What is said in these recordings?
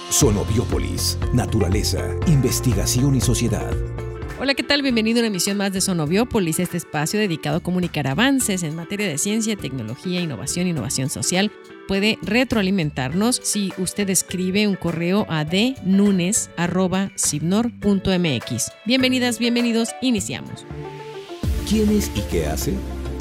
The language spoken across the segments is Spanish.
Sonobiópolis, naturaleza, investigación y sociedad. Hola, ¿qué tal? Bienvenido a una emisión más de Sonobiópolis, este espacio dedicado a comunicar avances en materia de ciencia, tecnología, innovación social. Puede retroalimentarnos si usted escribe un correo a dnunes@cibnor.mx. Bienvenidas, bienvenidos, iniciamos. ¿Quién es y qué hace?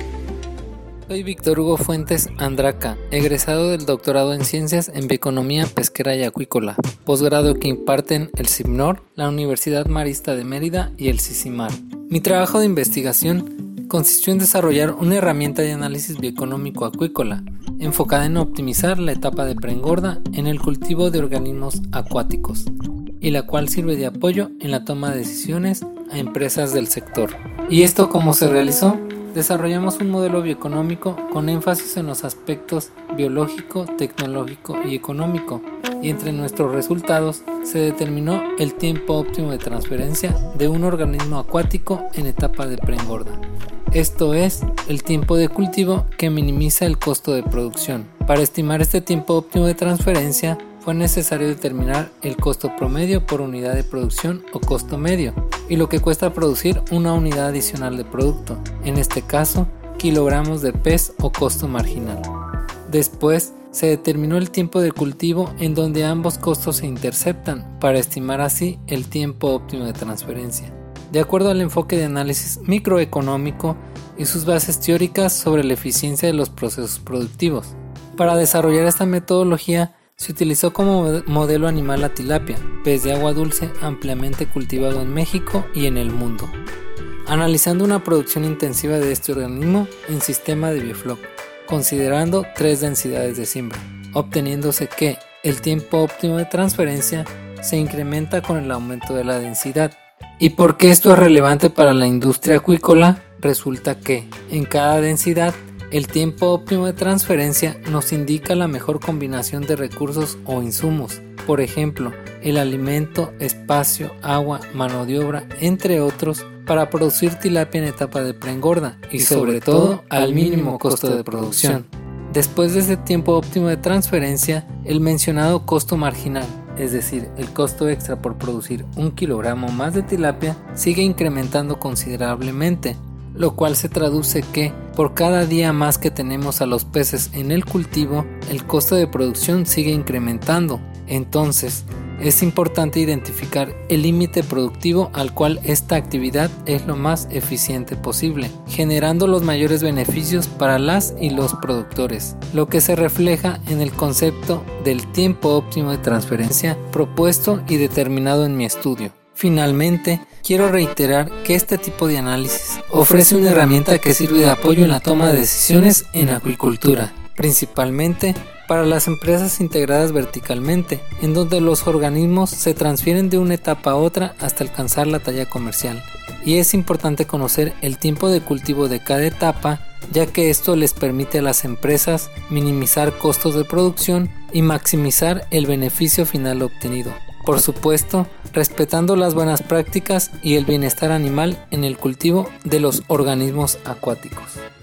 Soy Víctor Hugo Fuentes Andraca, egresado del doctorado en Ciencias en Bioeconomía Pesquera y Acuícola, posgrado que imparten el CIBNOR, la Universidad Marista de Mérida y el CICIMAR. Mi trabajo de investigación consistió en desarrollar una herramienta de análisis bioeconómico acuícola, enfocada en optimizar la etapa de preengorda en el cultivo de organismos acuáticos, y la cual sirve de apoyo en la toma de decisiones a empresas del sector. ¿Y esto cómo se realizó? Desarrollamos un modelo bioeconómico con énfasis en los aspectos biológico, tecnológico y económico, y entre nuestros resultados se determinó el tiempo óptimo de transferencia de un organismo acuático en etapa de preengorda. Esto es, el tiempo de cultivo que minimiza el costo de producción. Para estimar este tiempo óptimo de transferencia, fue necesario determinar el costo promedio por unidad de producción o costo medio, y lo que cuesta producir una unidad adicional de producto, en este caso, kilogramos de pez o costo marginal. Después, se determinó el tiempo de cultivo en donde ambos costos se interceptan para estimar así el tiempo óptimo de transferencia, de acuerdo al enfoque de análisis microeconómico y sus bases teóricas sobre la eficiencia de los procesos productivos. Para desarrollar esta metodología, se utilizó como modelo animal la tilapia, pez de agua dulce ampliamente cultivado en México y en el mundo, analizando una producción intensiva de este organismo en sistema de Biofloc, considerando 3 densidades de siembra, obteniéndose que el tiempo óptimo de transferencia se incrementa con el aumento de la densidad. ¿Y por qué esto es relevante para la industria acuícola? Resulta que en cada densidad el tiempo óptimo de transferencia nos indica la mejor combinación de recursos o insumos, por ejemplo, el alimento, espacio, agua, mano de obra, entre otros, para producir tilapia en etapa de preengorda y sobre todo al mínimo costo de producción. Después de ese tiempo óptimo de transferencia, el mencionado costo marginal, es decir, el costo extra por producir 1 kilogramo más de tilapia, sigue incrementando considerablemente, lo cual se traduce que por cada día más que tenemos a los peces en el cultivo, el costo de producción sigue incrementando. Entonces, es importante identificar el límite productivo al cual esta actividad es lo más eficiente posible, generando los mayores beneficios para las y los productores, lo que se refleja en el concepto del tiempo óptimo de transferencia propuesto y determinado en mi estudio. Finalmente, quiero reiterar que este tipo de análisis ofrece una herramienta que sirve de apoyo en la toma de decisiones en acuicultura, principalmente para las empresas integradas verticalmente, en donde los organismos se transfieren de una etapa a otra hasta alcanzar la talla comercial. Y es importante conocer el tiempo de cultivo de cada etapa, ya que esto les permite a las empresas minimizar costos de producción y maximizar el beneficio final obtenido. Por supuesto, respetando las buenas prácticas y el bienestar animal en el cultivo de los organismos acuáticos.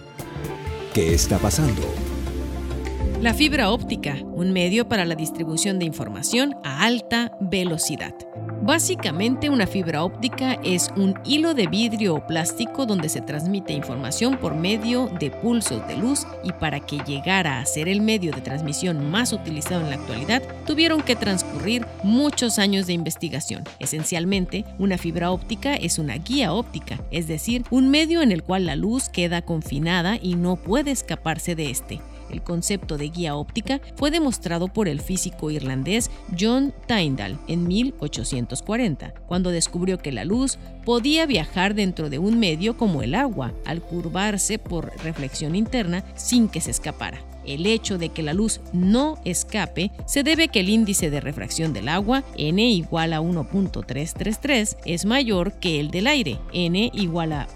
¿Qué está pasando? La fibra óptica, un medio para la distribución de información a alta velocidad. Básicamente, una fibra óptica es un hilo de vidrio o plástico donde se transmite información por medio de pulsos de luz, y para que llegara a ser el medio de transmisión más utilizado en la actualidad, tuvieron que transcurrir muchos años de investigación. Esencialmente, una fibra óptica es una guía óptica, es decir, un medio en el cual la luz queda confinada y no puede escaparse de este. El concepto de guía óptica fue demostrado por el físico irlandés John Tyndall en 1840, cuando descubrió que la luz podía viajar dentro de un medio como el agua, al curvarse por reflexión interna sin que se escapara. El hecho de que la luz no escape se debe a que el índice de refracción del agua, N igual a 1.333, es mayor que el del aire, N igual a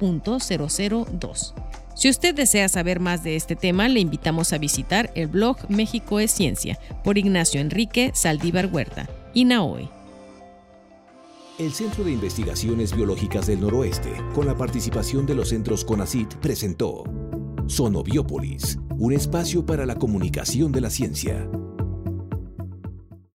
1.002. Si usted desea saber más de este tema, le invitamos a visitar el blog México es Ciencia por Ignacio Enrique Saldívar Huerta, INAOE. El Centro de Investigaciones Biológicas del Noroeste, con la participación de los centros CONACYT, presentó Sonobiópolis, un espacio para la comunicación de la ciencia.